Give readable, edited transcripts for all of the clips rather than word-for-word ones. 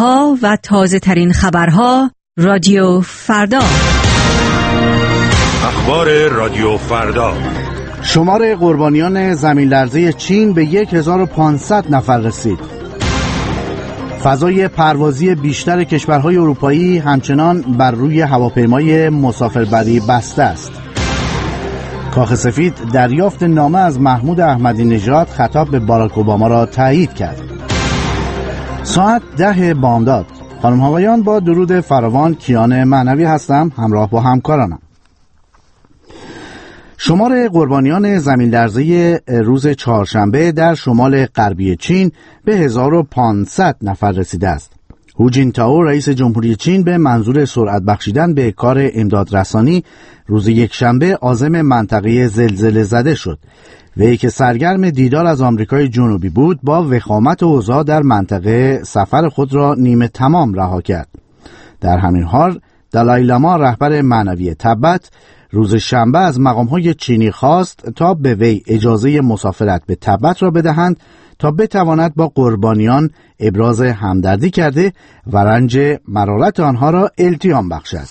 ها و تازه ترین خبرها رادیو فردا. اخبار رادیو فردا. شمار قربانیان زمین لرزه چین به 1500 نفر رسید. فضای پروازی بیشتر کشورهای اروپایی همچنان بر روی هواپیمای مسافربری بسته است. کاخ سفید دریافت نامه از محمود احمدی نژاد خطاب به باراک اوباما را تایید کرد. ساعت 10 بامداد. خانم ها و آقایان، با درود فراوان کیان معنوی هستم، همراه با همکارانم. شمار قربانیان زمین لرزه روز چهارشنبه در شمال غربی چین به 1500 نفر رسیده است. هو جینتائو رئیس جمهوری چین به منظور سرعت بخشیدن به کار امدادرسانی روز یکشنبه عازم منطقه زلزله زده شد. وی که سرگرم دیدار از آمریکای جنوبی بود، با وخامت اوضاع در منطقه سفر خود را نیمه تمام رها کرد. در همین حال دالای لاما رهبر معنوی تبت روز شنبه از مقام‌های چینی خواست تا به وی اجازه مسافرت به تبت را بدهند تا بتواند با قربانیان ابراز همدردی کرده و رنج مرارت آنها را التیام بخشد.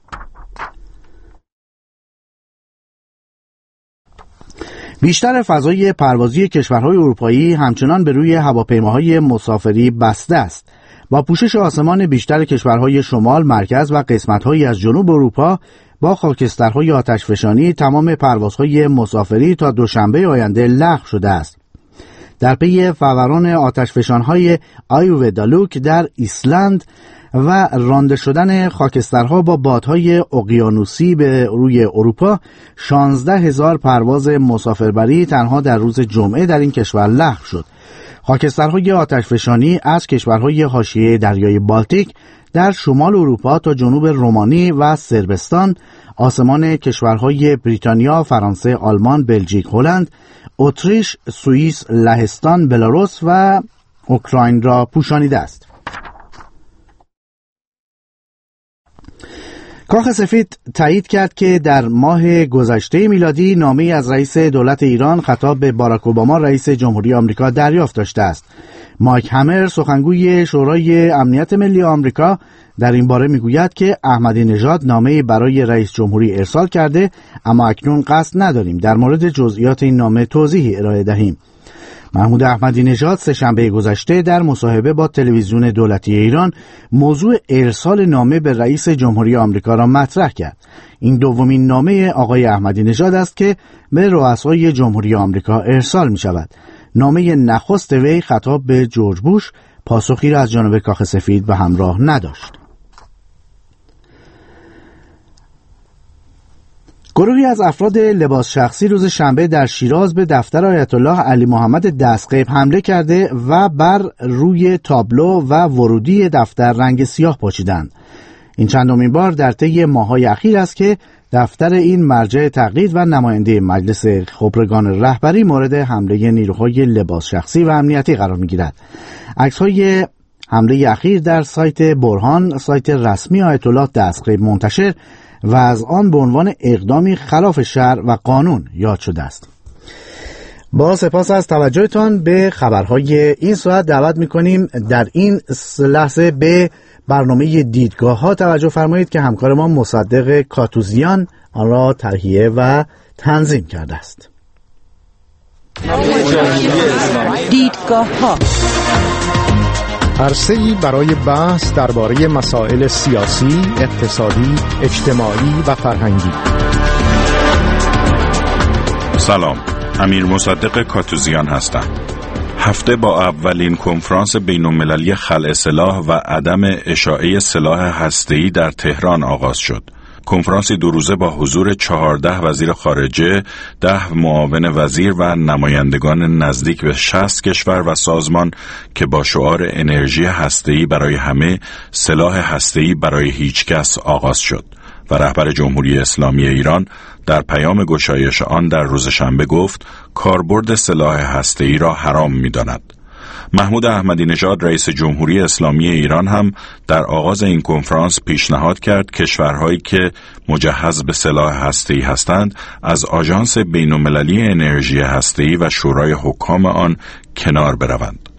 بیشتر فضای پروازی کشورهای اروپایی همچنان به روی هواپیماهای مسافری بسته است. با پوشش آسمان بیشتر کشورهای شمال، مرکز و قسمت‌هایی از جنوب اروپا با خاکسترهای آتشفشانی، تمام پروازهای مسافری تا دوشنبه آینده لغو شده است. در پی فوران آتشفشان‌های آیوودالوک در ایسلند و رانده شدن خاکسترها با بادهای اقیانوسی به روی اروپا، 16,000 پرواز مسافربری تنها در روز جمعه در این کشور لغو شد. خاکسترهای آتشفشانی از کشورهای حاشیه دریای بالتیک در شمال اروپا تا جنوب رومانی و صربستان، آسمان کشورهای بریتانیا، فرانسه، آلمان، بلژیک، هلند، اتریش، سوئیس، لهستان، بلاروس و اوکراین را پوشانیده است. کاخ سفید تایید کرد که در ماه گذشته میلادی نامه‌ای از رئیس دولت ایران خطاب به باراک اوباما رئیس جمهوری آمریکا دریافت داشته است. مایک همر، سخنگوی شورای امنیت ملی آمریکا، در این باره میگوید که احمدی نژاد نامه‌ای برای رئیس جمهوری ارسال کرده، اما اکنون قصد نداریم در مورد جزئیات این نامه توضیحی ارائه دهیم. محمود احمدی نژاد سه‌شنبه گذشته در مصاحبه با تلویزیون دولتی ایران موضوع ارسال نامه به رئیس جمهوری آمریکا را مطرح کرد. این دومین نامه آقای احمدی نژاد است که به رؤسای جمهوری آمریکا ارسال می شود. نامه نخست وی خطاب به جورج بوش پاسخی را از جانب کاخ سفید به همراه نداشت. گروهی از افراد لباس شخصی روز شنبه در شیراز به دفتر آیت الله علی محمد دستغیب حمله کرده و بر روی تابلو و ورودی دفتر رنگ سیاه پاشیدند. این چندمین بار در طی ماه‌های اخیر است که دفتر این مرجع تقلید و نماینده مجلس خبرگان رهبری مورد حمله نیروهای لباس شخصی و امنیتی قرار می‌گیرد. عکس‌های حمله اخیر در سایت برهان، سایت رسمی آیت الله دستغیب منتشر و از آن به عنوان اقدامی خلاف شرع و قانون یاد شده است. با سپاس از توجهتان به خبرهای این ساعت دعوت می‌کنیم در این لحظه به برنامه دیدگاه ها توجه فرمایید که همکار ما مصدق کاتوزیان آن را تهیه و تنظیم کرده است. دیدگاه ها عرصه‌ای برای بحث درباره مسائل سیاسی، اقتصادی، اجتماعی و فرهنگی. سلام، امیر مصدق کاتوزیان هستم. هفته با اولین کنفرانس بین‌المللی خلع سلاح و عدم اشاعه سلاح هسته‌ای در تهران آغاز شد. کنفرانسی 2 روزه با حضور 14 وزیر خارجه، 10 معاون وزیر و نمایندگان نزدیک به 60 کشور و سازمان که با شعار انرژی هسته‌ای برای همه، سلاح هسته‌ای برای هیچ کس آغاز شد و رهبر جمهوری اسلامی ایران در پیام گشایش آن در روز شنبه گفت کاربرد سلاح هسته‌ای را حرام می‌داند. محمود احمدی نژاد رئیس جمهوری اسلامی ایران هم در آغاز این کنفرانس پیشنهاد کرد کشورهایی که مجهز به سلاح هسته‌ای هستند از آژانس بین‌المللی انرژی هسته‌ای و شورای حکام آن کنار بروند.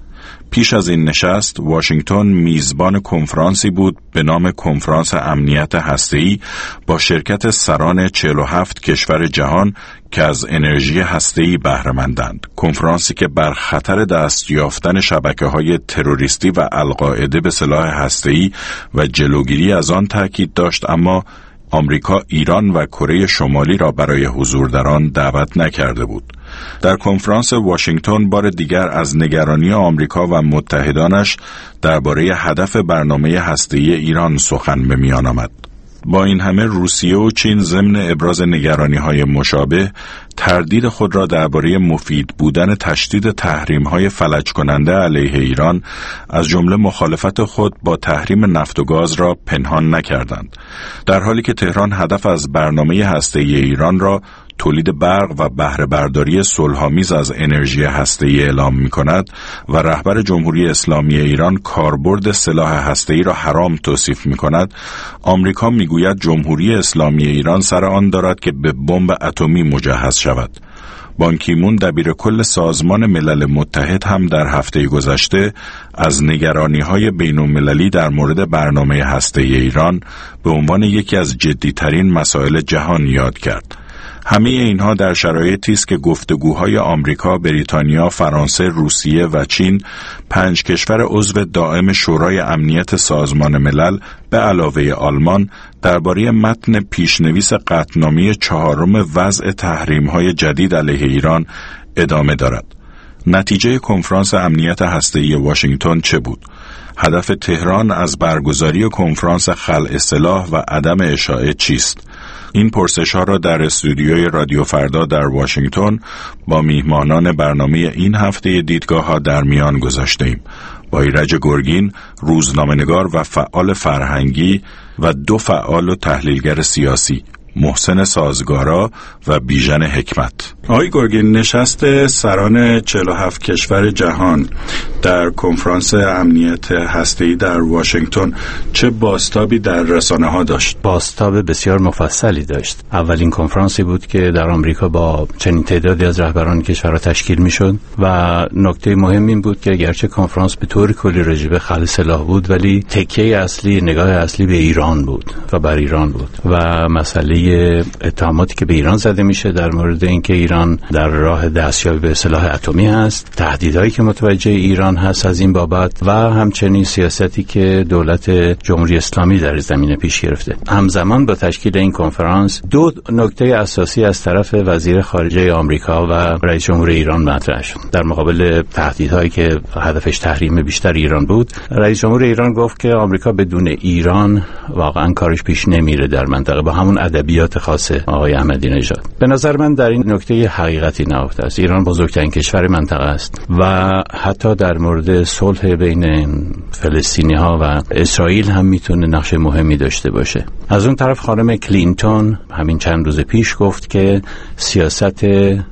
پیش از این نشست، واشنگتن میزبان کنفرانسی بود به نام کنفرانس امنیت هسته‌ای با شرکت سران 47 کشور جهان که از انرژی هسته‌ای بهره مندند. کنفرانسی که بر خطر دست یافتن شبکه‌های تروریستی و القاعده به سلاح هسته‌ای و جلوگیری از آن تاکید داشت، اما آمریکا، ایران و کره شمالی را برای حضور در آن دعوت نکرده بود. در کنفرانس واشنگتن بار دیگر از نگرانی آمریکا و متحدانش درباره هدف برنامه هسته‌ای ایران سخن به میان آمد. با این همه روسیه و چین ضمن ابراز نگرانی‌های مشابه تردید خود را درباره مفید بودن تشدید تحریم‌های فلج کننده علیه ایران از جمله مخالفت خود با تحریم نفت و گاز را پنهان نکردند، در حالی که تهران هدف از برنامه هسته‌ای ایران را تولید برق و بهره برداری صلح‌آمیز از انرژی هسته‌ای اعلام می‌کند و رهبر جمهوری اسلامی ایران کاربرد سلاح هسته‌ای را حرام توصیف می‌کند. آمریکا می‌گوید جمهوری اسلامی ایران سر آن دارد که به بمب اتمی مجهز شود. بان کی مون دبیر کل سازمان ملل متحد هم در هفته گذشته از نگرانی‌های بین‌المللی در مورد برنامه هسته‌ای ایران به عنوان یکی از جدی‌ترین مسائل جهان یاد کرد. همه اینها در شرایطی است که گفتگوهای آمریکا، بریتانیا، فرانسه، روسیه و چین، 5 کشور عضو دائم شورای امنیت سازمان ملل به علاوه آلمان درباره متن پیشنویس قطعنامه 4 وضع تحریم‌های جدید علیه ایران ادامه دارد. نتیجه کنفرانس امنیت هسته‌ای واشنگتن چه بود؟ هدف تهران از برگزاری کنفرانس خلع سلاح و عدم اشاعه چیست؟ این پرسش‌ها را در استودیوی رادیو فردا در واشنگتن با میهمانان برنامه این هفته دیدگاه‌ها در میان گذاشتیم. با ایرج گرگین، روزنامه‌نگار و فعال فرهنگی و 2 فعال و تحلیلگر سیاسی، محسن سازگارا و بیژن حکمت. آقای گرگین، نشست سران 47 کشور جهان در کنفرانس امنیت هسته‌ای در واشنگتن چه بازتابی در رسانه‌ها داشت؟ بازتاب بسیار مفصلی داشت. اولین کنفرانسی بود که در آمریکا با چنین تعدادی از رهبران کشورها تشکیل می‌شد و نکته مهم این بود که اگرچه کنفرانس به طور کلی راجع به خلع سلاح بود، ولی تکیه اصلی، نگاه اصلی به ایران بود و بر ایران بود و مسئله اتهاماتی که به ایران زده میشه در مورد اینکه ایران در راه دستیابی به سلاح اتمی هست، تهدیدهایی که متوجه ایران هست از این بابت و همچنین سیاستی که دولت جمهوری اسلامی در زمینه پیش گرفته. همزمان با تشکیل این کنفرانس 2 نکته اساسی از طرف وزیر خارجه آمریکا و رئیس جمهور ایران مطرح شد. در مقابل تهدیدهایی که هدفش تحریم بیشتر ایران بود، رئیس جمهور ایران گفت که آمریکا بدون ایران واقعا کارش پیش نمیره در منطقه، با همون ادبیات خاص آقای احمدی نژاد. به نظر من در این نکته حقیقتی نهفته است. ایران بزرگترین کشور منطقه است و حتی در مورد صلح بین فلسطینی‌ها و اسرائیل هم میتونه نقش مهمی داشته باشه. از اون طرف خانم کلینتون همین چند روز پیش گفت که سیاست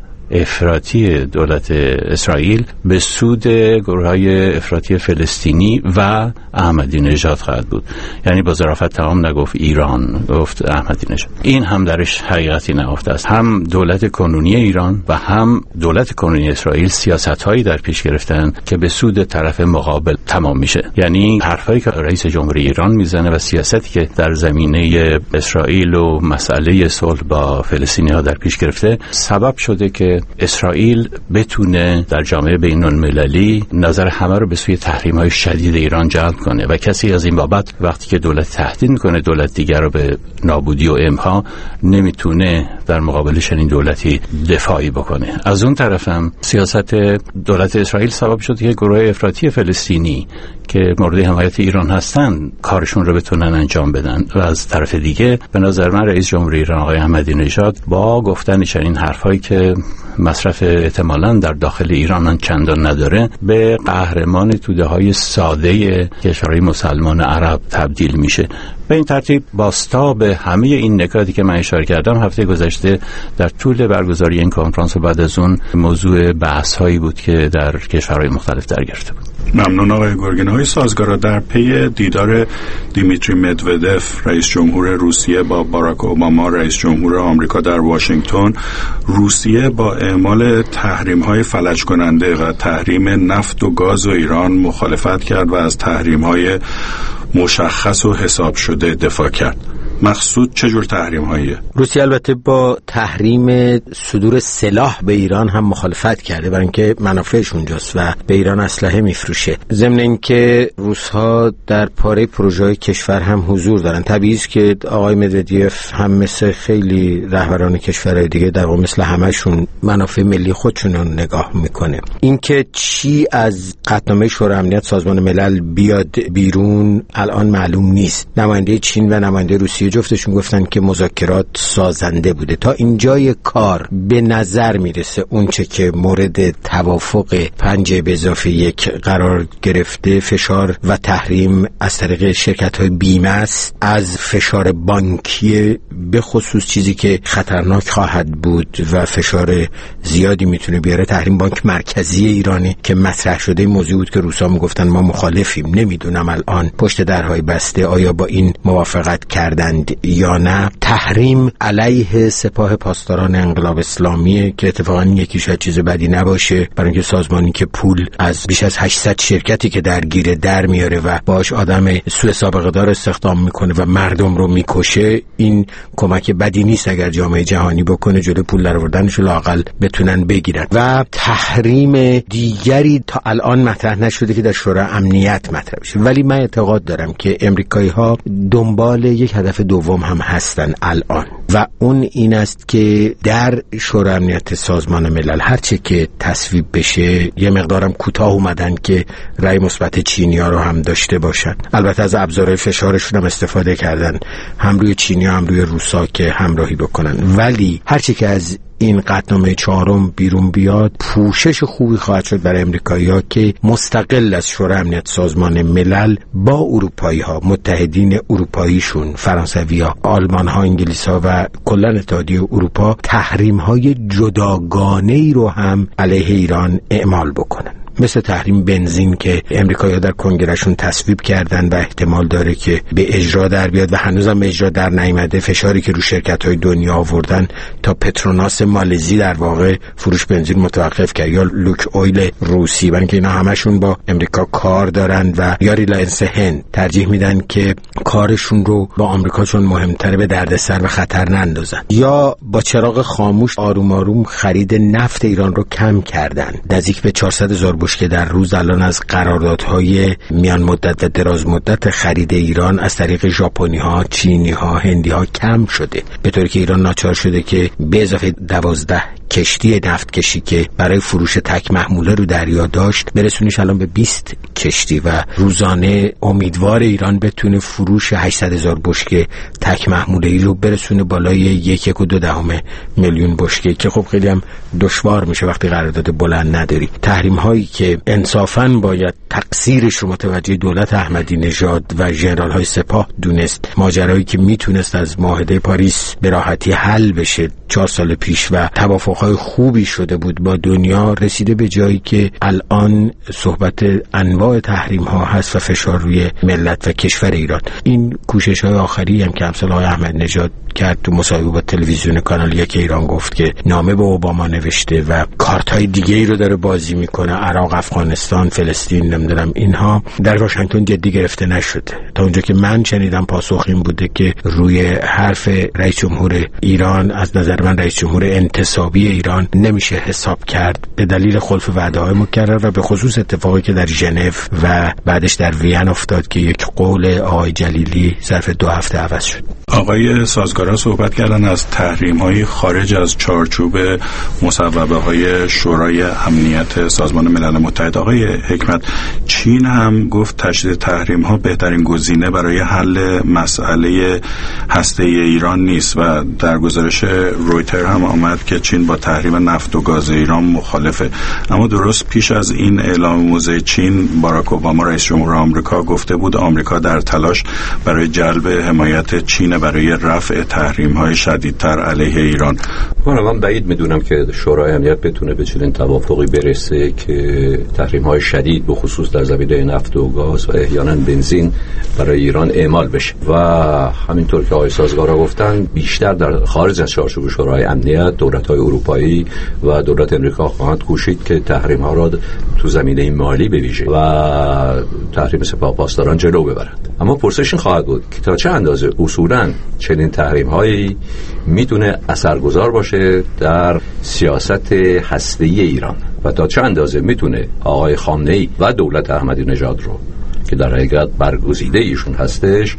افراطی دولت اسرائیل به سود گروه‌های افراطی فلسطینی و احمدی نژاد خواهد بود. یعنی با ظرافت تمام نگفت ایران، گفت احمدی نژاد. این هم درش حقیقتی نهفته است. هم دولت کنونی ایران و هم دولت کنونی اسرائیل سیاست‌هایی در پیش گرفتن که به سود طرف مقابل تمام میشه. یعنی حرفایی که رئیس جمهوری ایران میزنه و سیاستی که در زمینه اسرائیل و مسئله صلح با فلسطینی‌ها در پیش گرفته سبب شده که اسرائیل بتونه در جامعه بین‌المللی نظر همه رو به سوی تحریم‌های شدید ایران جلب کنه و کسی از این بابت وقتی که دولت تهدید می‌کنه دولت دیگر رو به نابودی و امها، نمیتونه در مقابل چنین دولتی دفاعی بکنه. از اون طرف هم سیاست دولت اسرائیل سبب شد که گروه افراطی فلسطینی که مورد حمایت ایران هستن کارشون رو بتونن انجام بدن و از طرف دیگه به نظر من رئیس جمهوری ایران آقای احمدی نژاد با گفتن چنین حرفایی که مصرف احتمالاً در داخل ایران چندان نداره به قهرمان توده‌های ساده کشورهای مسلمان عرب تبدیل میشه. به این ترتیب بازتاب همه این نکاتی که من اشاره کردم هفته گذشته در طول برگزاری این کنفرانس و بعد از اون موضوع بحث‌هایی بود که در کشورهای مختلف در گرفته بود. ممنون آقای گرگین. های سازگارا در پی دیدار دیمیتری مدودف رئیس جمهور روسیه با باراک اوباما رئیس جمهور آمریکا در واشنگتن، روسیه با اعمال تحریم‌های فلج کننده و تحریم نفت و گاز و ایران مخالفت کرد و از تحریم‌های مشخص و حساب شده دفاع کرد. مقصود چجور تحریم هاییه؟ روسیه البته با تحریم صدور سلاح به ایران هم مخالفت کرده، برای اینکه منافعش اونجاست و به ایران اسلحه میفروشه. ضمن اینکه روس‌ها در پاره پروژه‌های کشور هم حضور دارن. طبیعیه است که آقای مدودیف هم مثل خیلی رهبران کشورهای دیگه در واقع مثل همشون منافع ملی خودشون رو نگاه میکنه. اینکه چی از قطعنامه شورای امنیت سازمان ملل بیاد بیرون الان معلوم نیست. نماینده چین و نماینده روسیه جفتشون گفتن که مذاکرات سازنده بوده. تا اینجای کار به نظر میرسه اونچه که مورد توافق 5+1 قرار گرفته فشار و تحریم از طریق شرکت‌های بیمه است، از فشار بانکی به خصوص چیزی که خطرناک خواهد بود و فشار زیادی میتونه بیاره تحریم بانک مرکزی ایرانی که مطرح شده. موضوع بود که روسا میگفتن ما مخالفیم. نمیدونم الان پشت درهای بسته آیا با این موافقت کردند یا نه. تحریم علیه سپاه پاسداران انقلاب اسلامی که اتفاقا یکی شاید چیز بدی نباشه، برای اینکه سازمانی که پول از بیش از 800 شرکتی که درگیره در میاره و باش آدم سوء سابقه دار استخدام میکنه و مردم رو میکشه، این کمک بدی نیست اگر جامعه جهانی بکنه جلوی پول درآوردنش لااقل بتونن بگیرن. و تحریم دیگری تا الان مطرح نشده که در شورای امنیت مطرح بشه، ولی من اعتقاد دارم که امریکایی‌ها دنبال یک هدف دوم هم هستن الان و اون این است که در شورای امنیت سازمان ملل هرچه که تصویب بشه یه مقدارم کوتاه اومدن که رأی مثبت چینی‌ها رو هم داشته باشن. البته از ابزارهای فشارشون هم استفاده کردن، هم روی چینی‌ها هم روی روسا که همراهی بکنن. ولی هرچه که از این قطعنامه 4 بیرون بیاد پوشش خوبی خواهد شد برای امریکایی‌ها که مستقل از شورای امنیت سازمان ملل با اروپایی‌ها، متحدین اروپاییشون، فرانسوی‌ها، آلمان‌ها، انگلیس‌ها و کلاً اتحادیه اروپا تحریم‌های جداگانه‌ای رو هم علیه ایران اعمال بکنن. مثل تحریم بنزین که امریکایی‌ها در کنگرهشون تصویب کردن و احتمال داره که به اجرا در بیاد و هنوزم به اجرا در نیامده. فشاری که رو شرکت‌های دنیا آوردن تا پتروناس مالزی در واقع فروش بنزین متوقف کرد، یا لوک اویل روسی، برای اینکه اینا همشون با امریکا کار دارن و یا ریلاینس هند ترجیح میدن که کارشون رو با آمریکا چون مهمتره به دردسر و خطر نندازن. یا با چراغ خاموش آروم آروم خرید نفت ایران رو کم کردن. نزدیک به 400,000 که در روز الان از قراردادهای میان مدت و دراز مدت خرید ایران از طریق ژاپنی‌ها، چینی‌ها، هندی‌ها کم شده، به طوری که ایران ناچار شده که به اضافه 12 کشتی نفت کشی که برای فروش تک محموله رو دریا داشت برسونیش الان به 20 کشتی و روزانه امیدوار ایران بتونه فروش 800,000 بشکه تک محموله ای رو برسونه بالای 1.2 میلیون بشکه که خب خیلی هم دشوار میشه وقتی قرارداد بلند نداری. تحریم هایی که انصافاً باید تقصیرش رو متوجه دولت احمدی نژاد و ژنرال های سپاه دونست، ماجرایی که میتونست از معاهده پاریس به راحتی حل بشه 4 سال پیش و توافقهای خوبی شده بود با دنیا، رسیده به جایی که الان صحبت انواع تحریم ها هست و فشار روی ملت و کشور ایران. این کوشش های آخری هم که امثال آقای احمد نژاد کرد تو مصاحبه با تلویزیون کانال 1 ایران گفت که نامه به اوباما نوشته و کارت های دیگه ای رو داره بازی میکنه، عراق، افغانستان، فلسطین، نمیدونم، اینها در واشنگتن جدی گرفته نشده. تا اونجا که من شنیدم پاسخ این بوده که روی حرف رئیس جمهور ایران، از نظر من رئیس جمهور انتصابی ایران نمیشه حساب کرد به دلیل خلف وعده‌های مکرر و به خصوص اتفاقی که در ژنو و بعدش در وین افتاد که یک قول آقای جلیلی ظرف 2 هفته عوض شد. آقای سازگارا صحبت کردن از تحریم‌های خارج از چارچوب مصوبه‌های شورای امنیت سازمان ملل متحد. آقای حکمت، چین هم گفت تشدید تحریم‌ها بهترین گزینه برای حل مسئله هسته‌ای ایران نیست و در گزارش رویتر هم آمد که چین با تحریم نفت و گاز ایران مخالفه. اما درست پیش از این اعلام موضع چین، باراک اوباما رئیس جمهور آمریکا گفته بود آمریکا در تلاش برای جلب حمایت چین میکنه برای رفع تحریم‌های شدیدتر علیه ایران؟ من بعید میدونم که شورای امنیت بتونه به چنین توافقی برسه که تحریم‌های شدید به خصوص در زمینه نفت و گاز و احیانا بنزین برای ایران اعمال بشه و همینطور که آقای سازگارا گفتن بیشتر در خارج از چارچوب شورای امنیت دولت‌های اروپایی و دولت امریکا خواهند کوشید که تحریم‌ها را تو زمینه مالی به ویژه و تحریم سپاهپاسداران جلو ببرند. اما پرسش این خواهد بود که تا چه اندازه اصولاً چنین تحریم‌هایی میتونه اثرگذار باشه در سیاست هسته‌ای ایران و تا چه اندازه میتونه آقای خامنه‌ای و دولت احمدی نژاد رو که در حقیقت برگزیده ایشون هستش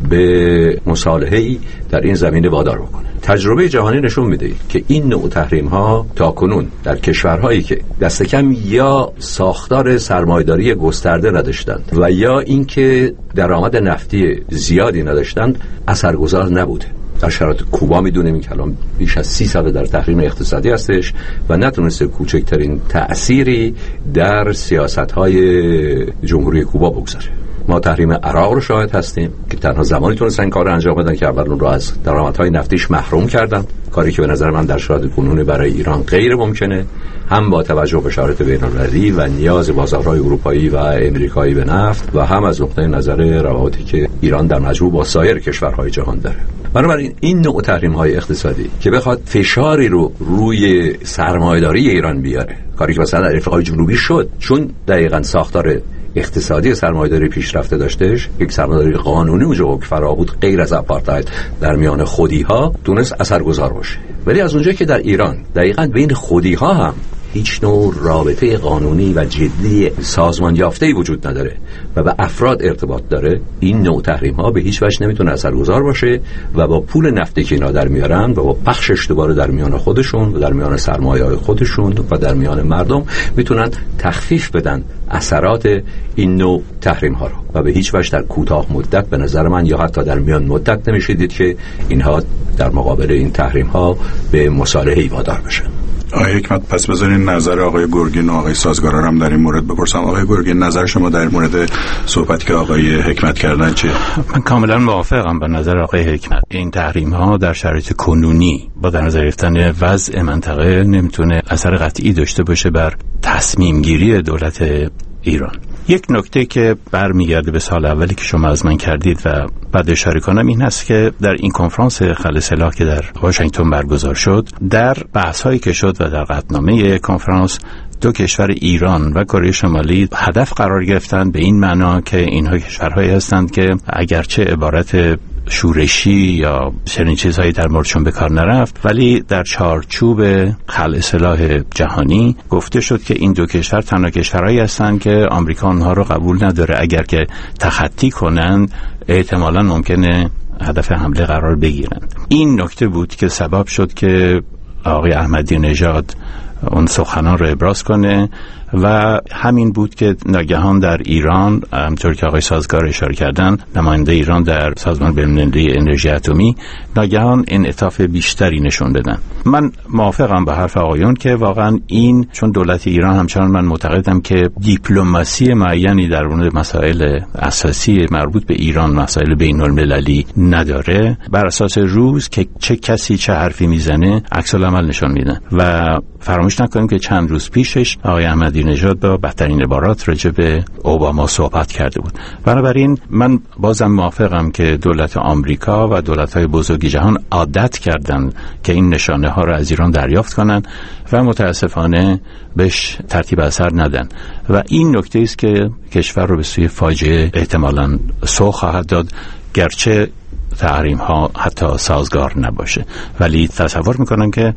به مصالحه‌ای در این زمینه وادار بکنه. تجربه جهانی نشون میده که این نوع تحریم‌ها تاکنون در کشورهایی که دست کم یا ساختار سرمایه‌داری گسترده نداشتند و یا اینکه درآمد نفتی زیادی نداشتند اثرگذار نبوده. در شرایط کوبا میدونیم که الان بیش از 30 سال در تحریم اقتصادی هستش و نتونسته کوچکترین تأثیری در سیاست‌های جمهوری کوبا بگذاره. ما تحریم عراق رو شاهد هستیم که تنها زمانی تونستن کار انجام بدن که اول اون رو از درآمدهای نفتیش محروم کردن، کاری که به نظر من در شرایط کنونی برای ایران غیر ممکنه، هم با توجه به شرایط بین‌المللی و نیاز بازارهای اروپایی و امریکایی به نفت و هم از نقطه نظر روابطی که ایران در مجموع با سایر کشورهای جهان داره. بنابراین این نوع تحریم‌های اقتصادی که بخواد فشاری رو روی سرمایه‌داری ایران بیاره، کاری که مثلا در آفریقای جنوبی شد، چون دقیقاً ساختار اقتصادی سرمایه‌داری پیشرفته داشتهش، یک سرمایه‌داری قانونی اونجا که فرا بود غیر از آپارتاید در میان خودی‌ها تونست اثرگذار باشه. ولی از اونجایی که در ایران دقیقاً بین خودی‌ها هم هیچ نوع رابطه قانونی و جدی سازمان یافته‌ای وجود نداره و به افراد ارتباط داره، این نوع تحریم‌ها به هیچ وجه نمیتونه اثرگذار باشه و با پول نفتی که اینا در میارن و با پخشش دوباره در میان خودشون و در میان سرمایه‌های خودشون و در میان مردم میتونن تخفیف بدن اثرات این نوع تحریم‌ها رو و به هیچ وجه در کوتاه مدت به نظر من یا حتی در میان مدت نمیشه دید که اینها در مقابل این تحریم‌ها به مصالحه‌ای وادار بشن. آقای حکمت، پس بذارین نظر آقای گرگین و آقای سازگارا هم در این مورد بپرسم. آقای گرگین، نظر شما در مورد صحبتی که آقای حکمت کردن چیه؟ من کاملا موافقم با نظر آقای حکمت. این تحریم ها در شرایط کنونی با در نظر گرفتن وضع منطقه نمیتونه اثر قطعی داشته باشه بر تصمیم گیری دولت ایران. یک نکته که برمیگرده به سال اولی که شما از من کردید و بعد اشاره کنم این هست که در این کنفرانس خلع سلاح که در واشنگتن برگزار شد، در بحث‌هایی که شد و در قطعنامه کنفرانس، دو کشور ایران و کره شمالی هدف قرار گرفتند به این معنا که اینها کشورهایی هستند که اگرچه عبارت شورشی یا چنین چیزهایی در موردشون به کار نرفت، ولی در چارچوب خلع سلاح جهانی گفته شد که این دو کشور تنها کشورهایی هستند که آمریکا اونها رو قبول نداره، اگر که تخطی کنند احتمالاً ممکنه هدف حمله قرار بگیرند. این نکته بود که سبب شد که آقای احمدی نژاد اون سخنان رو ابراز کنه و همین بود که ناگهان در ایران، همطور که آقای سازگار اشاره کردن، نماینده ایران در سازمان بین‌المللی انرژی اتمی ناگهان انعطاف بیشتری نشون بدن. من موافقم با حرف آقایون که واقعا این، چون دولت ایران همچنان من معتقدم که دیپلماسی معینی در مورد مسائل اساسی مربوط به ایران، مسائل بین‌المللی نداره، بر اساس روز که چه کسی چه حرفی میزنه عکس العمل نشون میدن و فراموش نکنیم که چند روز پیشش آقای احمدی نژاد با بدترین عبارات راجع به اوباما صحبت کرده بود. بنابراین من بازم موافقم که دولت آمریکا و دولت‌های بزرگ جهان عادت کردن که این نشانه ها را از ایران دریافت کنن و متاسفانه بهش ترتیب اثر ندن و این نکته است که کشور رو به سوی فاجعه احتمالاً سوق خواهد داد، گرچه تحریم ها حتی سازگار نباشه. ولی تصور میکنم که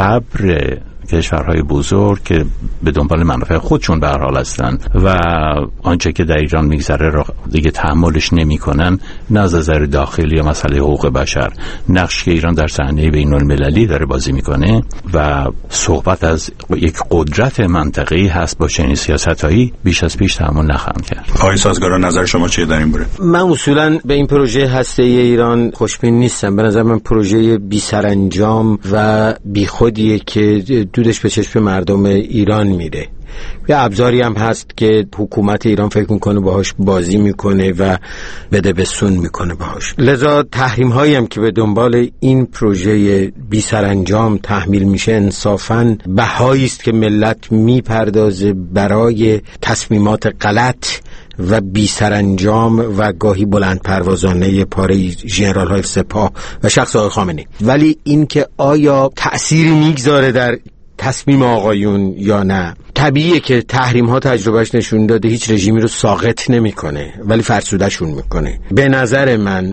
صبر کشورهای بزرگ که به دنبال منافع خودشون به هر حال هستن و آنچه که در ایران میگذره را دیگه تحملش نمیکنن، نه از نظر داخلی یا مسئله حقوق بشر، نقش که ایران در صحنه بین‌المللی داره بازی میکنه و صحبت از یک قدرت منطقه‌ای هست، با چنین سیاستایی بیش از پیش تحمل نخواهم کرد. آقای سازگارا، نظر شما چیه در این باره؟ من اصولا به این پروژه هسته‌ای ایران خوشبین نیستم. به نظر من پروژه بی سرانجام و بی خودیه که دودش به چشم مردم ایران میره. یه ابزاری هم هست که حکومت ایران فکر میکنه باهاش بازی میکنه و بده بسون میکنه باهاش. لذا تحریم هایی هم که به دنبال این پروژه بی سرانجام تحمیل میشه انصافاً بهایی است که ملت میپردازه برای تصمیمات غلط و بی سرانجام و گاهی بلند پروازانه پاره ژنرال های سپاه و شخص آقای خامنه‌ای. ولی این که آیا تأثیری میگذاره در تصمیم آقایون یا نه، طبیعیه که تحریم ها تجربهش نشون داده هیچ رژیمی رو ساقط نمیکنه ولی فرسوده‌شون میکنه. به نظر من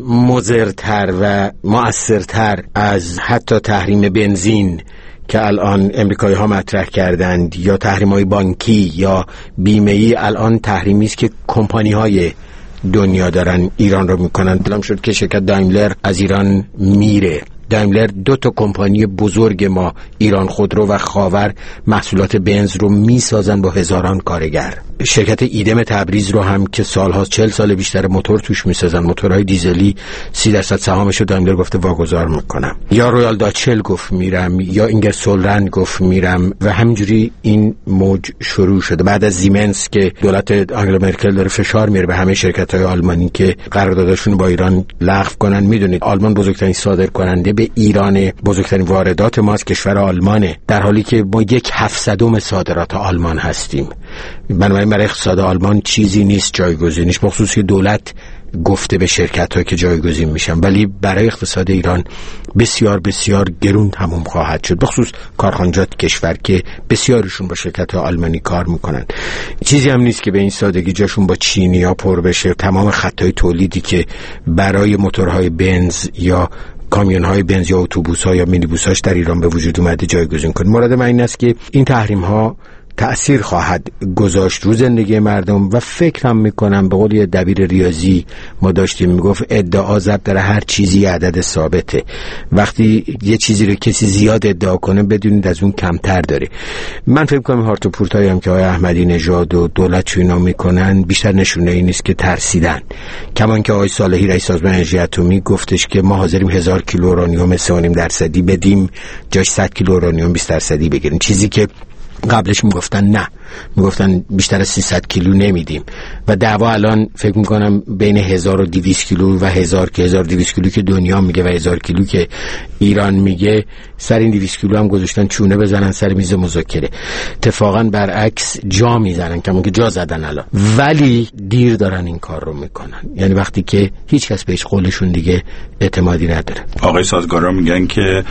مضرتر و مؤثرتر از حتی تحریم بنزین که الان امریکایی ها مطرح کردند یا تحریم های بانکی یا بیمه‌ای، الان تحریمی است که کمپانی های دنیا دارن ایران رو میکنن. دلم شد که شرکت دایملر از ایران میره. دایملر 2 تا بزرگ ما، ایران خودرو و خاور، محصولات بنز رو میسازن با هزاران کارگر. شرکت ایدم تبریز رو هم که سالهاست 40 سال بیشتر موتور توش میسازن، موتورهای دیزلی 30% سهامش رو دایملر گفته واگذار میکنم. یا رویال داچل گفت میرم، یا اینگرسولرند گفت میرم و همینجوری این موج شروع شده. بعد از زیمنس که دولت آنگلا مرکل داره فشار میاره به همه شرکت‌های آلمانی که قراردادشون با ایران لغو کنن. میدونید آلمان بزرگترین صادرکننده به ایران، بزرگترین واردات ما از کشور آلمانه، در حالی که ما 1/7 صادرات آلمان هستیم. بنابراین برای اقتصاد آلمان چیزی نیست جایگزینش، بخصوص که دولت گفته به شرکت‌ها که جایگزین میشن، ولی برای اقتصاد ایران بسیار بسیار گرون تموم خواهد شد، بخصوص کارخانجات کشور که بسیارشون با شرکت‌های آلمانی کار میکنن. چیزی هم نیست که به این سادگی جاشون با چینی‌ها پر بشه. تمام خطهای تولیدی که برای موتورهای بنز یا کامیون‌های بنز یا اتوبوس‌ها یا مینیبوس‌هاش در ایران به وجود اومده جایگزین کنه. مراد من این است که این تحریم‌ها تأثیر خواهد گذاشت رو زندگی مردم و فکرم میکنم به قول یه دبیر ریاضی ما داشتیم میگفت ادعا ضرب در هر چیزی عدد ثابته. وقتی یه چیزی رو کسی زیاد ادعا کنه بدونید از اون کمتر داره. من فکر کنم هارت و پورتایی هم که آقای احمدی نژاد و دولت چو اینا میکنن بیشتر نشونه این است که ترسیدن. کمان که آقای صالحی رئیس سازمان انرژی اتمی گفتش که ما حاضریم 1000 کیلو اورانیوم 3.5% بدیم جاش 100 کیلو اورانیوم 20% بگیریم، چیزی که قبلش میگفتن نه، میگفتن بیشتر از 300 کیلو نمیدیم و دعوا الان فکر میکنم بین 1200 کیلو و 1000 که 1200 کیلو که دنیا میگه و 1000 کیلو که ایران میگه، سر این 200 کیلو هم گذاشتن چونه بزنن سر میز مذاکره. اتفاقا برعکس جا میزنن، کمون که جا زدن الان، ولی دیر دارن این کار رو میکنن. یعنی وقتی که هیچ کس بهش قولشون دیگه اعتمادی نداره. آقای سازگارا میگن که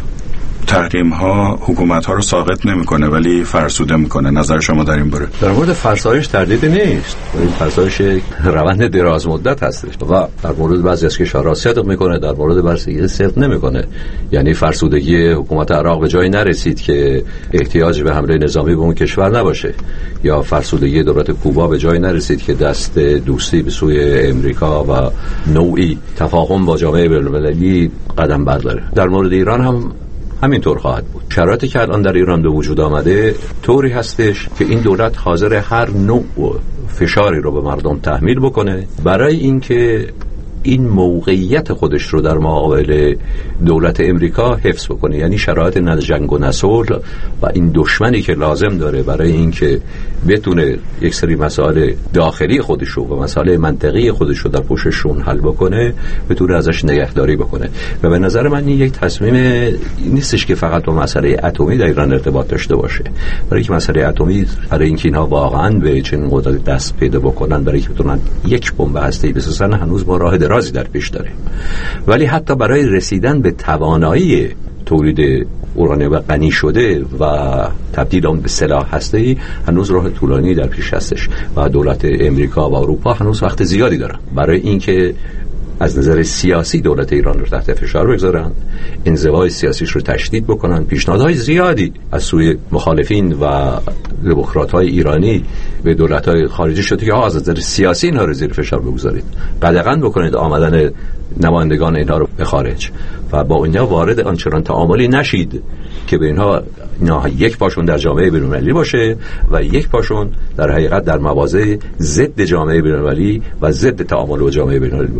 تحریم ها حکومت ها رو ساقط نمیکنه ولی فرسوده میکنه. نظر شما در این باره؟ در مورد فرسایش تردید نیست. این فرسایش روند دراز مدت هستش و در مورد بعضی از کشورها صدق میکنه، در مورد بعضی صدق نمیکنه. یعنی فرسودگی حکومت عراق به جایی نرسید که احتیاج به حمله نظامی به اون کشور نباشه، یا فرسودگی دولت کوبا به جایی نرسید که دست دوستی به سوی امریکا و نوعی تفاهم با جامعه بین‌المللی قدم برداره. در مورد ایران هم همینطور خواهد بود. شرایطی که الان در ایران به وجود آمده طوری هستش که این دولت حاضر هر نوع فشاری رو به مردم تحمیل بکنه برای اینکه این موقعیت خودش رو در مقابل دولت امریکا حفظ بکنه. یعنی شرایط نه جنگ و نه صلح و این دشمنی که لازم داره برای اینکه بتونه یک سری مسائل داخلی خودش رو و مسائل منطقی خودش رو در پوششون حل بکنه، بتونه ازش نگهداری بکنه. و به نظر من این یک تصمیم نیستش که فقط با مسئله اتمی در ایران ارتباط داشته باشه. برای اینکه مسئله اتمی، برای اینکه اینها واقعا به چنین قدرتی دست پیدا بکنن، برای اینکه بتونن یک بمب هسته‌ای بسازن، هنوز ما راه درازی در پیش داره. ولی حتی برای رسیدن به توانایی تولید اورانیوم غنی شده و تبدیل آن به سلاح هسته‌ای هنوز راه طولانی در پیش هستش و دولت امریکا و اروپا هنوز وقت زیادی دارن برای اینکه از نظر سیاسی دولت ایران رو تحت فشار بگذارن، انزوای سیاسیش رو تشدید بکنن. پیشنهادهای زیادی از سوی مخالفین و دموکرات‌های ایرانی به دولت‌های خارجی شده که از نظر سیاسی اینها رو زیر فشار بگذارید، قدغن بکنید آمدن نمایندگان اینها رو به خارج و با اینها وارد آنچنان تعاملی نشید که به اینها یک پاشون در جامعه بین‌المللی باشه و یک پاشون در حقیقت در مواضع ضد جامعه بین‌المللی و ضد تعامل با جامعه بین‌المللی باشه.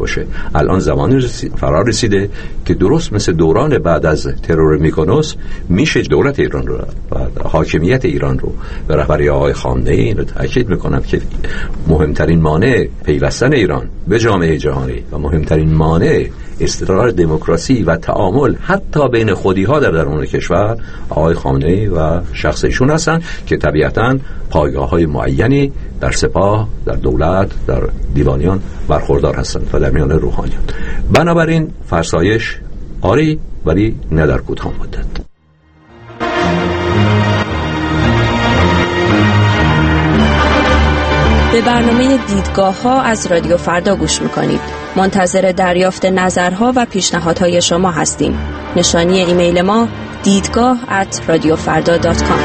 الان زمانی فرا رسیده که درست مثل دوران بعد از ترور میکونوس میشه دولت ایران رو و حاکمیت ایران رو به رهبری آقای خامنه‌ای رو تاکید میکنم که مهمترین مانع پیوستن ایران به جامعه جهانی و مهمترین مانع استقرار دموکراسی و تعامل حتی بین خودی‌ها در درون کشور آقای خامنه‌ای و شخص ایشون هستن که طبیعتاً پایگاه‌های معینی در سپاه، در دولت، در دیوانیان برخوردار هستند و در میان روحانیان. بنابراین فرسایش آری ولی نه در کوتاه مدت. به برنامه دیدگاه‌ها از رادیو فردا گوش می‌کنید. منتظر دریافت نظرها و پیشنهادهای شما هستیم. نشانی ایمیل ما دیدگاه@radiofarda.com.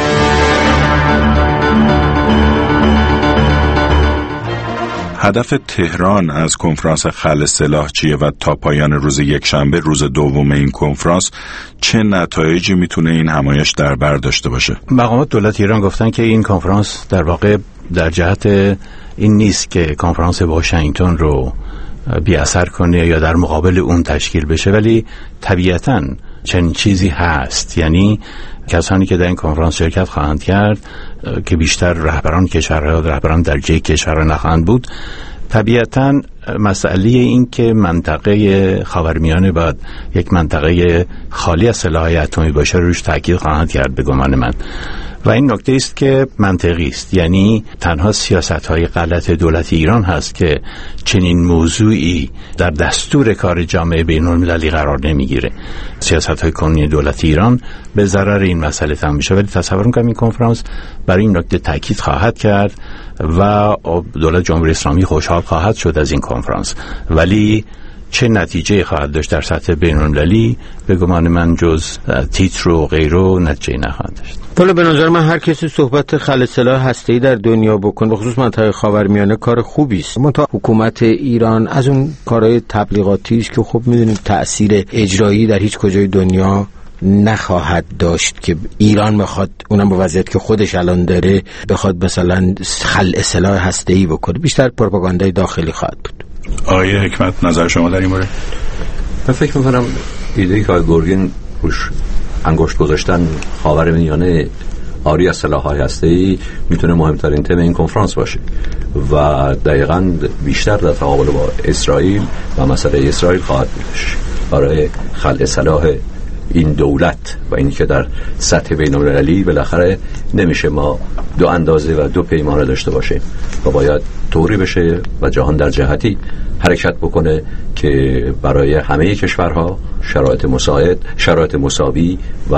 هدف تهران از کنفرانس خلع سلاح چیه و تا پایان روز یکشنبه روز دوم این کنفرانس چه نتایجی میتونه این همایش در بر داشته باشه؟ مقامات دولت ایران گفتن که این کنفرانس در واقع در جهت این نیست که کنفرانس واشنگتن رو بی اثر کنه یا در مقابل اون تشکیل بشه، ولی طبیعتاً چنین چیزی هست. یعنی کسانی که در این کنفرانس شرکت خواهند کرد که بیشتر رهبران کشورها، رهبران درجه کشورها نخواهند بود، طبیعتاً مسئله این که منطقه خاورمیانه باید یک منطقه خالی از سلاح‌های اتمی باشه روش تاکید خواهند کرد به گمان من. و این نکته است که منطقی است. یعنی تنها سیاست‌های غلط دولت ایران هست که چنین موضوعی در دستور کار جامعه بین‌المللی قرار نمیگیره. سیاست‌های کنونی دولت ایران به ضرر این مسئله تمام میشه. ولی تصور می‌کنم این کنفرانس برای این نکته تاکید خواهد کرد و دولت جمهوری اسلامی خوشحال خواهد شد از این کنفرانس. ولی چه نتیجه خواهد داشت در سطح بین‌المللی به گمان من جز تیتر و غیره نتیجه نخواهد داشت. حالا به نظر من هر کسی صحبت خلع سلاح هسته‌ای در دنیا بکنه، به خصوص منطقه خاورمیانه، کار خوبی است. اما تا حکومت ایران از اون کارهای تبلیغاتی است که خب می‌دونید تأثیر اجرایی در هیچ کجای دنیا نخواهد داشت که ایران بخواد، اونم با وضعیت که خودش الان داره، بخواد مثلا خلع سلاح هسته‌ای بکنه. بیشتر پروپاگاندای داخلی خواهد بود. آقای حکمت نظر شما در این مورد؟ من فکر می‌کنم ایده که آقای گرگین روش انگشت گذاشتن خاورمیانه آری از سلاح‌های هسته‌ای میتونه مهمترین تم این کنفرانس باشه و دقیقاً بیشتر در تقابل با اسرائیل و مسئله اسرائیل خواهد بودش برای خلع سلاح این دولت و اینی که در سطح بین‌المللی بالاخره نمیشه ما دو اندازه و دو پیمانه داشته باشیم و باید طوری بشه و جهان در جهتی حرکت بکنه که برای همه کشورها شرایط مساعد، شرایط مساوی و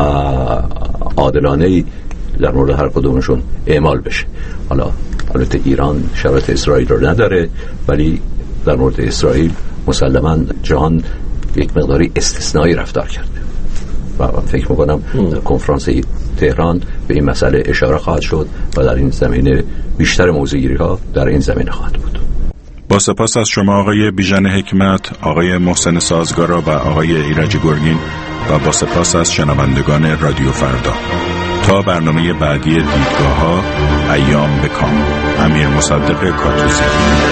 عادلانه‌ای در مورد هر کدومشون اعمال بشه. حالا البته ایران شرایط اسرائیل رو نداره، ولی در مورد اسرائیل مسلماً جهان یک مقداری استثنایی رفتار کرده و فکر میکنم در کنفرانس تهران به این مسئله اشاره خواهد شد و در این زمینه بیشتر موضوعگیری ها در این زمینه خواهد بود. با سپاس از شما آقای بیژن حکمت، آقای محسن سازگارا و آقای ایرج گرگین و با سپاس از شنوندگان رادیو فردا. تا برنامه بعدی دیدگاه ها، ایام بکام. امیر مصدق کاتوزی.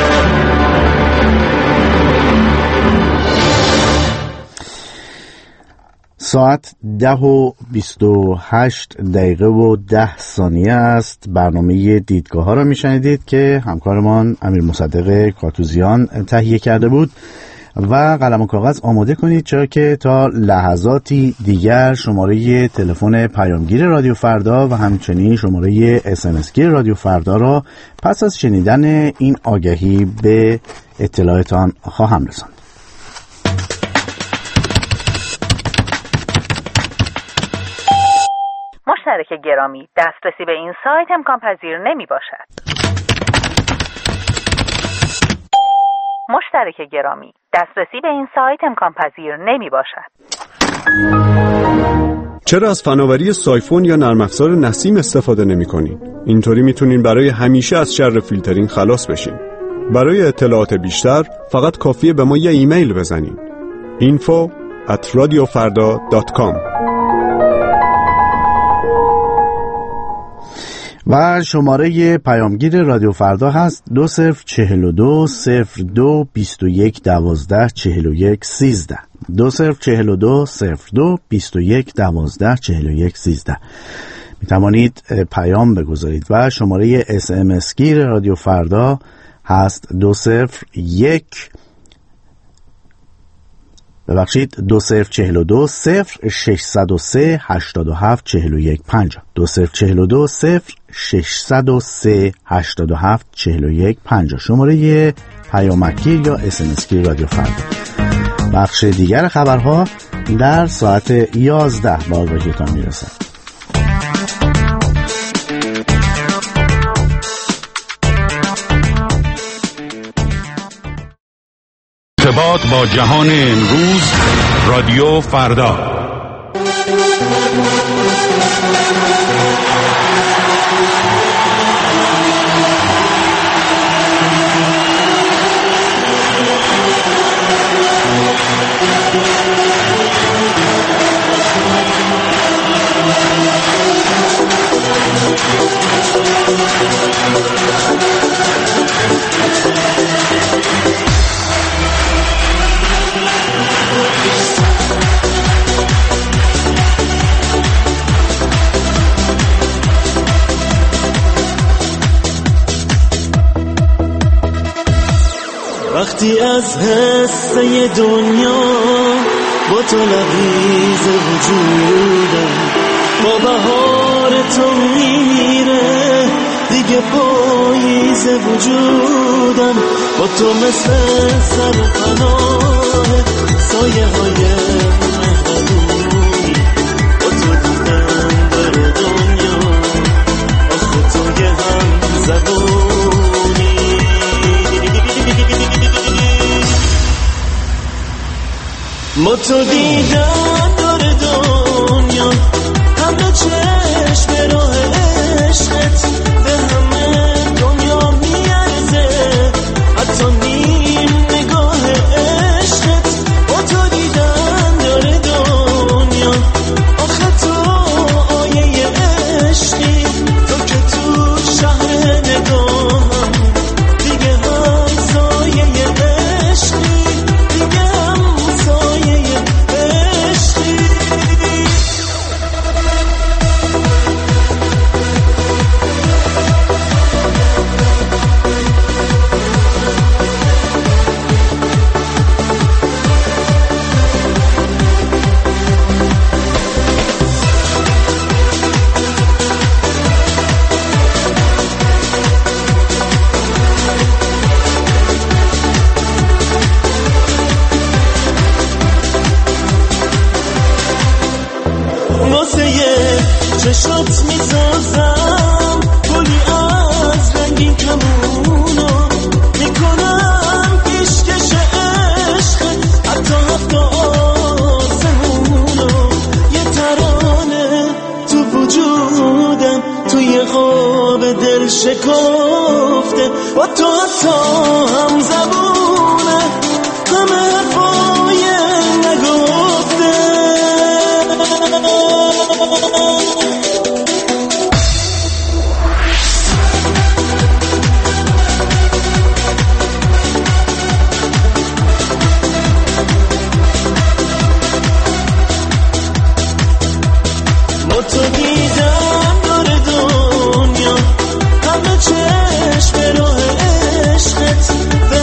ساعت 10:28 و 10 ثانیه است. برنامه دیدگاه ها را میشنیدید که همکارمان امیر مصدق کاتوزیان تهیه کرده بود و قلم و کاغذ آماده کنید، چرا که تا لحظاتی دیگر شماره تلفن پیامگیر رادیو فردا و همچنین شماره SMS گیر رادیو فردا را پس از شنیدن این آگهی به اطلاعتان خواهم رساند. مشترک گرامی، دسترسی به این سایت امکان پذیر نمی باشد. مشترک گرامی، دسترسی به این سایت امکان پذیر نمی باشد. چرا از فناوری سایفون یا نرم افزار نسیم استفاده نمی کنین؟ اینطوری میتونین برای همیشه از شر فیلترینگ خلاص بشین. برای اطلاعات بیشتر فقط کافیه به ما یه ایمیل بزنین. info@radiofarda.com. و شماره پیامگیر رادیو فردا هست 2042 02 21 12 41 13 2042 02 21 12 41 13. می توانید پیام بگذارید و شماره SMS گیر رادیو فردا هست 201 2042 0603 87 41 50 2042 0603 87 41 50 شماره پیامگیر یا SMS گیر رادیو فردا. بخش دیگر خبرها در ساعت 11 به آگاهیتان میرسد. ارتباط با جهان امروز، رادیو فردا. وقتی از حسه دنیا با تو لبریز وجودم با بهار تو میمیره دیگه پاییز وجودم با تو مثل سر و پناه سایه های مهربونی با تو دیدم بر دنیا آخه تو یه هم زبونی با تو دیدم داره دنیا همه چشم راه عشقت به همه دنیا میارزه حتی نیم نگاه عشقت با تو دیدم داره دنیا آخه تو آیه عشقی تو که تو شهر نگاهم دیگه هم سایه عشقی دیگه هم سایه عشقی چشات میسازم کلی از رنگین کمونو میکنم پیشکش عشق حتی هفت آسمونو یه ترانه تو وجودم توی خواب دل شکافته با تو حتی هم زبونه همه حرفای نگفته با تو دیدم داره دنیا همه چشم راه عشقت به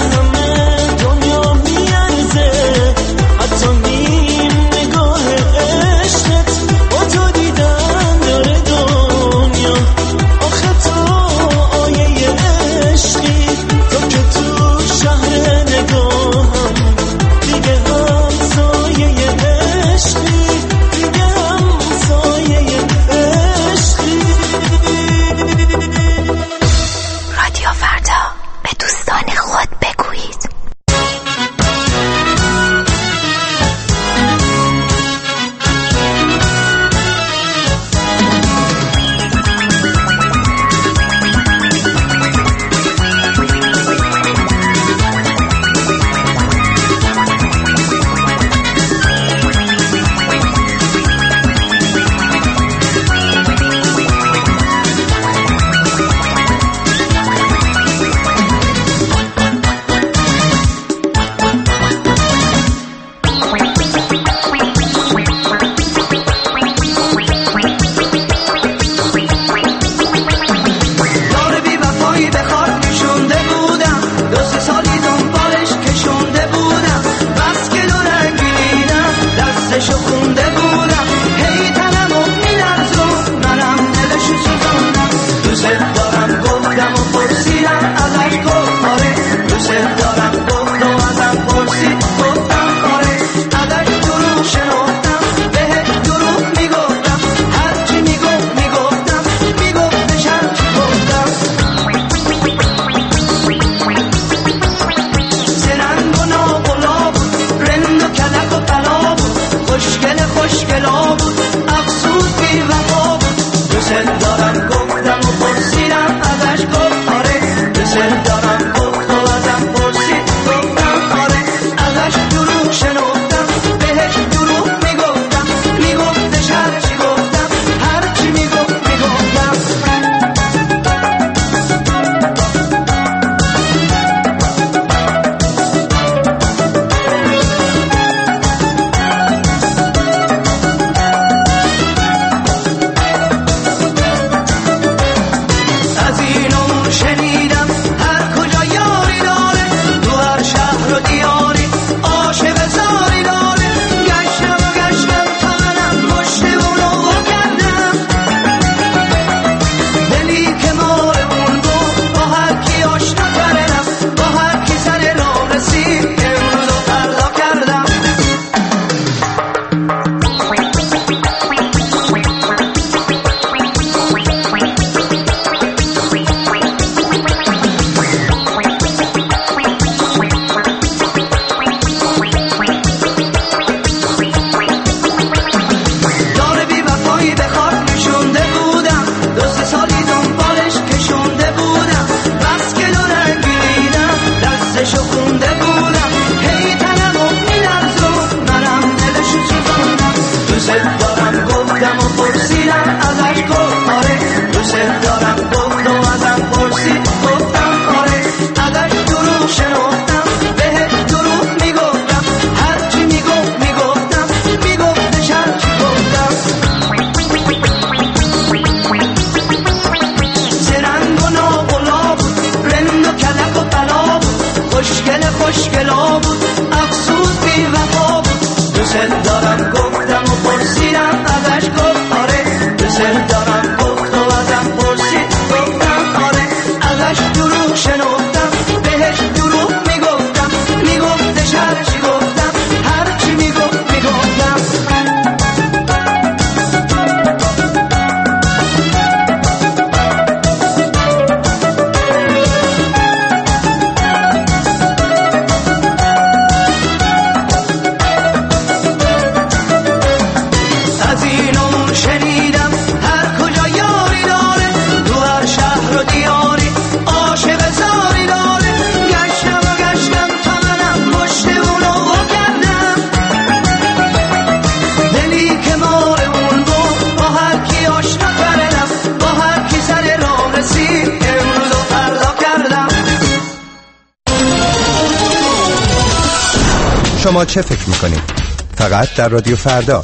شما چه فکر میکنید؟ فقط در رادیو فردا.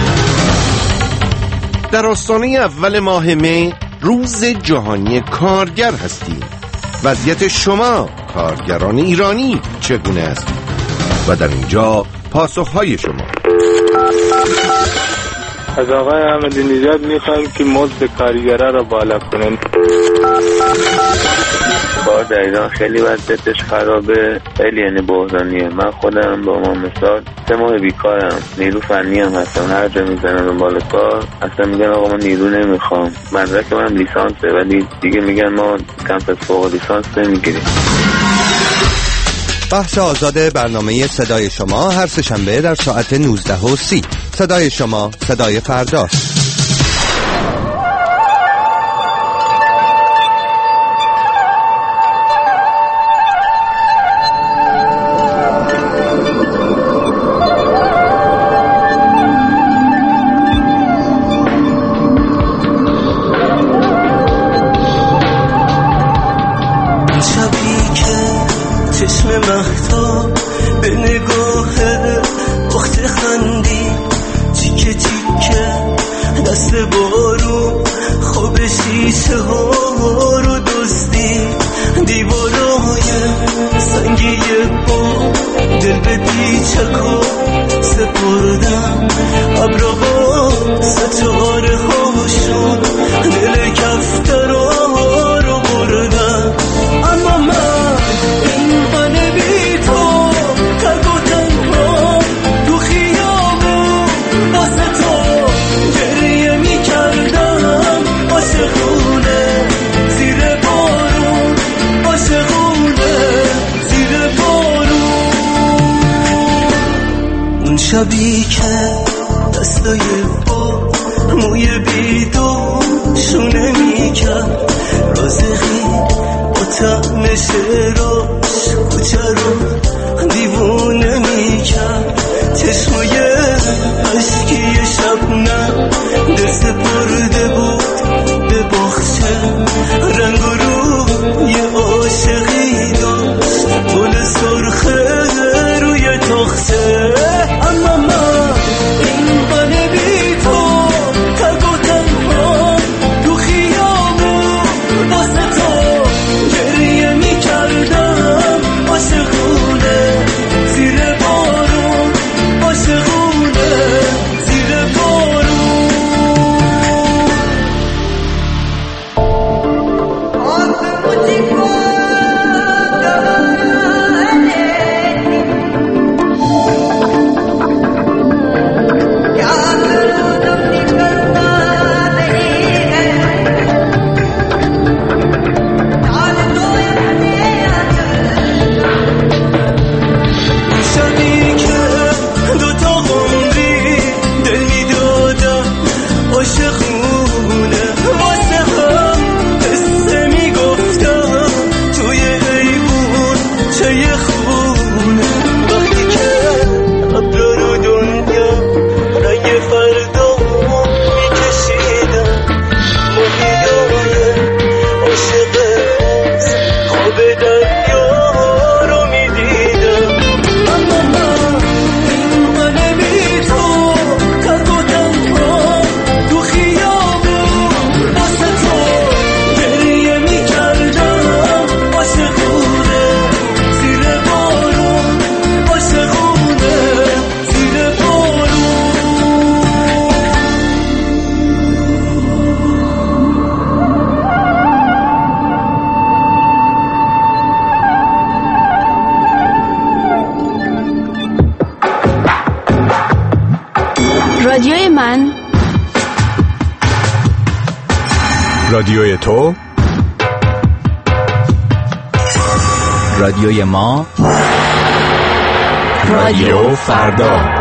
در آستانه اول ماه می روز جهانی کارگر هستیم. وضعیت شما کارگران ایرانی چگونه است؟ و در اینجا پاسخهای شما. از آقای احمدی نژاد میخوایم که مزد کارگرها را بالا کنن. کار در ایران خیلی وضعیتش خرابه، خیلی یعنی بحرانیه. من خودم با ما مثال 3 ماه بیکارم، نیرو فنی هم هستم، هر جا میزنم به بالا کار اصلا میگن آقا ما نیرو نمیخوام. مدرک منم لیسانسه ولی دیگه میگن ما کمپ از فوق لیسانس نمیگیریم. بحث آزاد برنامه صدای شما هر سه‌شنبه در ساعت 19:30. صدای شما، صدای فردا. چشم مهتاب به نگاه وقت خندی تیکه تیکه دست بارو خواب شیشه ها رو دزدی دیوارای سنگی با دل به پیچکا سپردم ابرا با ستاره هاشون دل کفترا رو بردم. اما من این قلبی تو ترک و تنها تو خیابون واسه تو گریه می کردم عاشقونه زیر بارون، عاشقونه زیر بارون. اون شبی که دستای با موی بیدون شونه می کرد رازقی با طعم شعراش کوچه رو دیوونه می کرد. چشمای عشقی شبنم دل سپرده بود به باغچه، رنگ و روی عاشقی داشت گل سرخه روی تاخچه. اما من این قلبی تو ترک و تنها تو خیابون واسه تو گریه می کردم عاشقونه زیر بارون، عاشقونه زیر بارون. رادیوی من، رادیوی تو، رادیوی ما، رادیو فردا.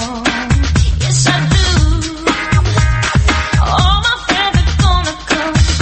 All my friends are gonna come.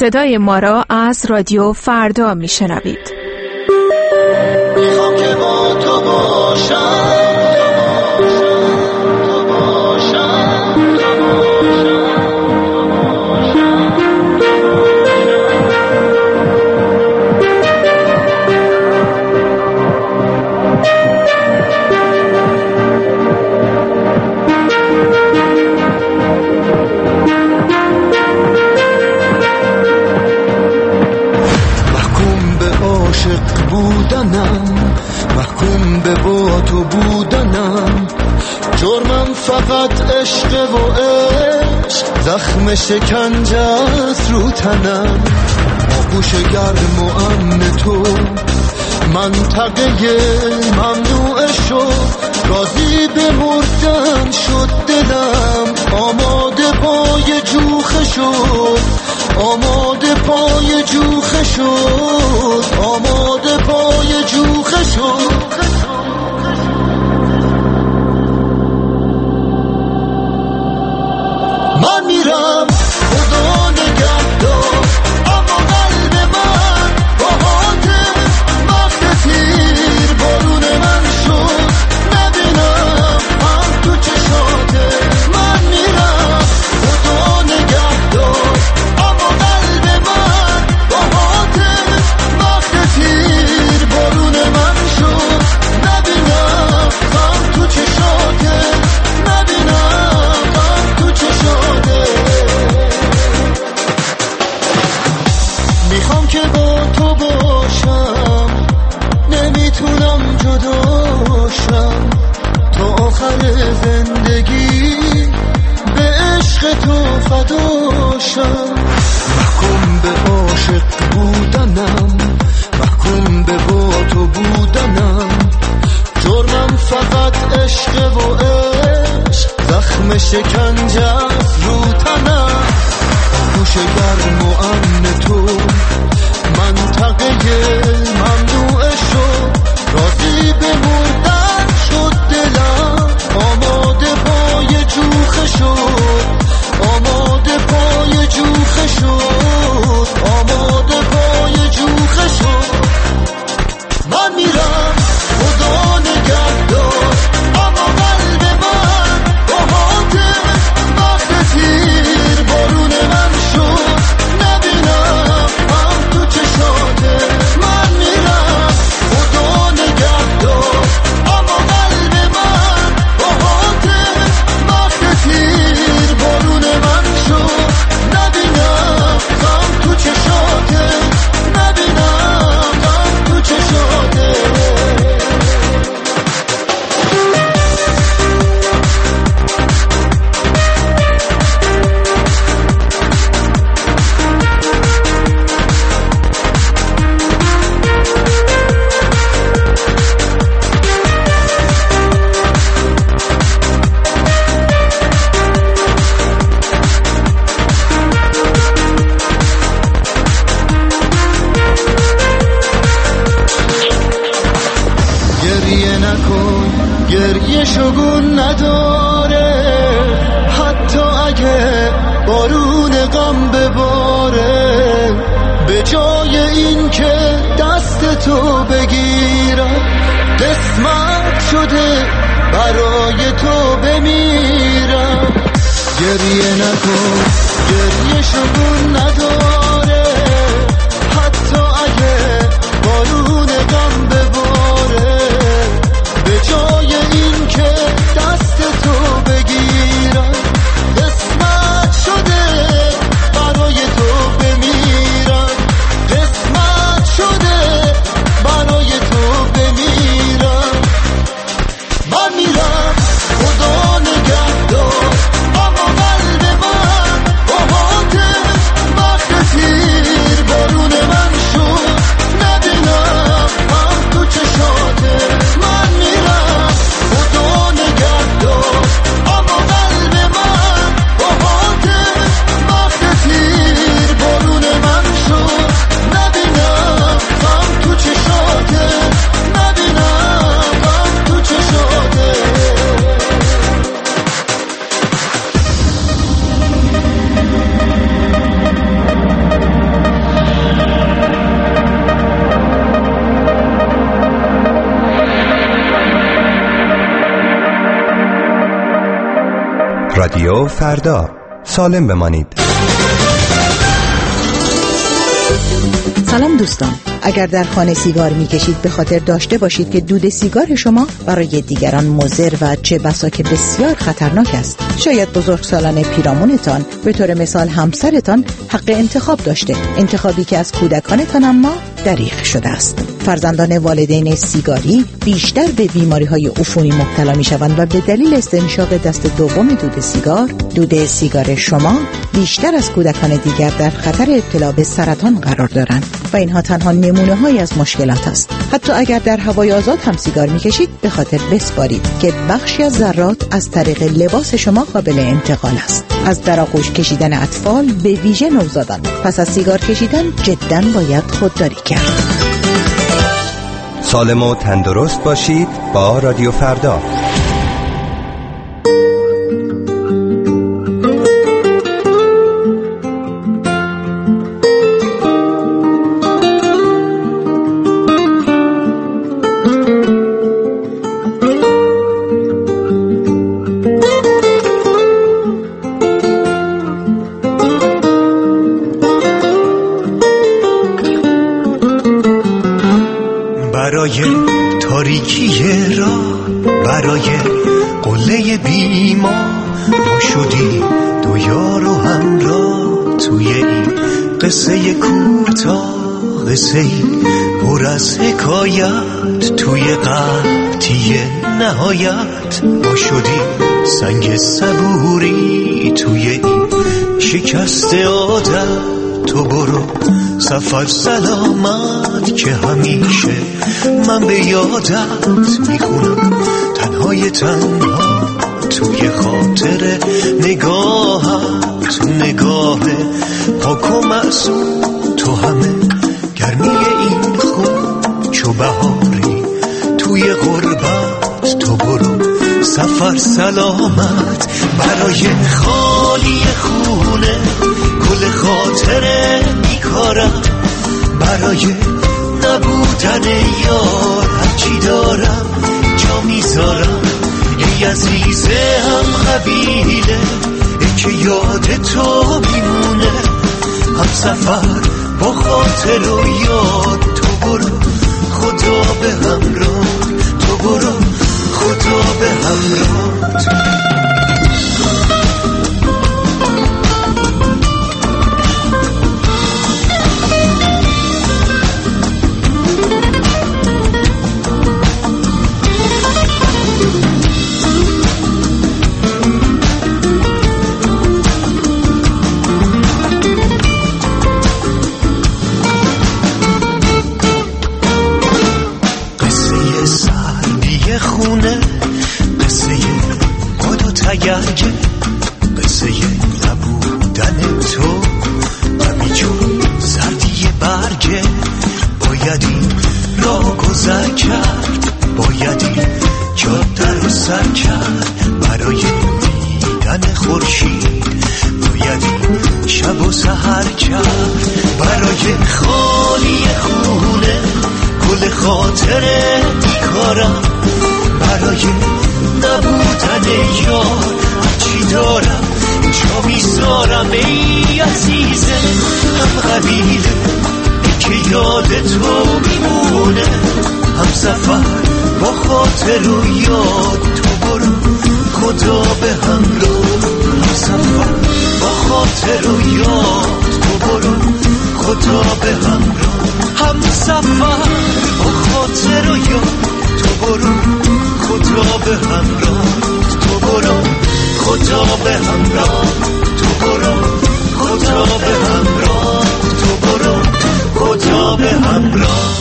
صدای ما را از رادیو فردا میشنوید. میخوام که با تو باشم، محکوم به با تو بودنم، جرمم فقط عشق و عشق، زخم شکنجه است رو تنم، آغوش گرم و امن تو منطقه ممنوع شد، راضی به مردن شد دلم، آماده پای جوخه شد، آماده پای جوخه شد، آماده پای جوخه شد. من میرم خدا نگهدار، اما قلب من با حاتم وقت تیر بارون من شد، نبینم هم تو چشاته. من میرم خدا نگهدار، اما قلب من با حاتم وقت تیر بارون من شد، نبینم هم تو چشاته، نبینم هم تو چشاته. میخوام که با تو باشم، نمیتونم جداشم، تا آخر زندگی به عشق تو فداشم. محکوم به عاشق بودنم، محکوم به با تو بودنم، جرمم فقط عشق و عشق، زخم شکنجه است رو تنم، گوش گرم و امن تو منطقه ممنوع شد، راضی به مردن شد دلم، آماده پای جوخه شد، آماده پای جوخه شد، آماده پای جوخه شد. من میرم خدا نگهدار، اما قلب من با حاتم وقت تیر بارون من شد، نبینم هم تو چشاته. من میرم خدا نگهدار، اما قلب من با حاتم وقت تیر بارون من شد، نبینم هم تو چشاته، نبینم هم تو چشاته. گریه نکن، گریه شگون نداره، حتی اگه بارون غم بباره، به جای این که دست تو بگیرم، قسمت شده برای تو بمیرم. گریه نکن، گریه شگون نداره، حتی اگه بارون غم بباره، به جای این که دست تو بگیرم، قسمت شده برای تو بمیرم، قسمت شده برای تو بمیرم. من میرم خدا نگهدار، اما قلب من با حاتم رادیو فردا، سالم بمانید. سلام دوستان، اگر در خانه سیگار میکشید به خاطر داشته باشید که دود سیگار شما برای دیگران مضر و چه بسا که بسیار خطرناک است. شاید بزرگسالان پیرامونتان، به طور مثال همسرتان، حق انتخاب داشته، انتخابی که از کودکانتان اما دریغ شده است. فرزندان والدین سیگاری بیشتر به بیماری‌های عفونی مبتلا می‌شوند و به دلیل استنشاق دست دوم دود سیگار شما بیشتر از کودکان دیگر در خطر ابتلا به سرطان قرار دارند و اینها تنها نمونه‌هایی از مشکلات است. حتی اگر در هوای آزاد هم سیگار می‌کشید به خاطر بسپارید که بخشی از ذرات از طریق لباس شما قابل انتقال است. از در آغوش کشیدن اطفال، به ویژه نوزادان، پس از سیگار کشیدن جداً باید خودداری کرد. سالم و تندرست باشید با رادیو فردا. تاریکی را برای قله بیما ما شدیم دو یار و همراه توی این قصه کوتاه، قصه ای پر از حکایت توی قحطی نهایت. ما شدیم سنگ صبوری توی این شکست عادت. تو برو سفر سلامت که همیشه من به یادت میخونم، تنهای تنها توی خاطر نگاهت، تو نگاه پاک و معصوم، تو همه گرمی این خون چو بهاری توی غربت. تو برو سفر سلامت برای خالی خونه، گل خاطره میکارم برای نبودن یار. هرچی دارم جا میذارم ای عزیزه هم قبیله، ای که یاد تو میمونه هم سفر با خاطر و یاد. تو برو خدا به همراه، تو برو خدا به همراه. قصه نبودن تو همینجور سردی برگه. باید این را گذر کرد، باید این جاده رو سر کرد برای دیدن خورشید. باید این شب و سحر کرد برای خالی خونه، گل خاطره بیکارم برای نبودن یار. هرچی دارم جا میذارم ای عزیزه هم قبیله، ای که یاد تو میمونه هم سفر با خاطر و یاد. تو برو خدا به همراه، هم سفر با خاطر و یاد. تو برو خدا به همراه، هم سفر با خاطر و یاد. تو برو خدا به همراه، تو برو خدا به همراه، تو برو خدا به همراه، تو برو خدا به همراه.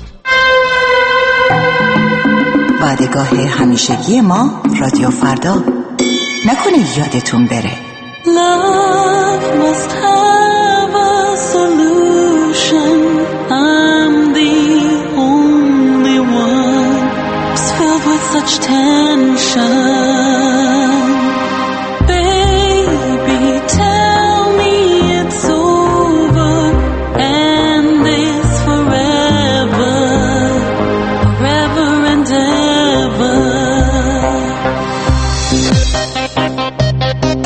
وعدهگاه همیشگی ما رادیو فردا، نکنه یادتون بره. Love must have a solution. I'm the only one who's filled with such tension. Baby, tell me it's over and this forever, forever and ever.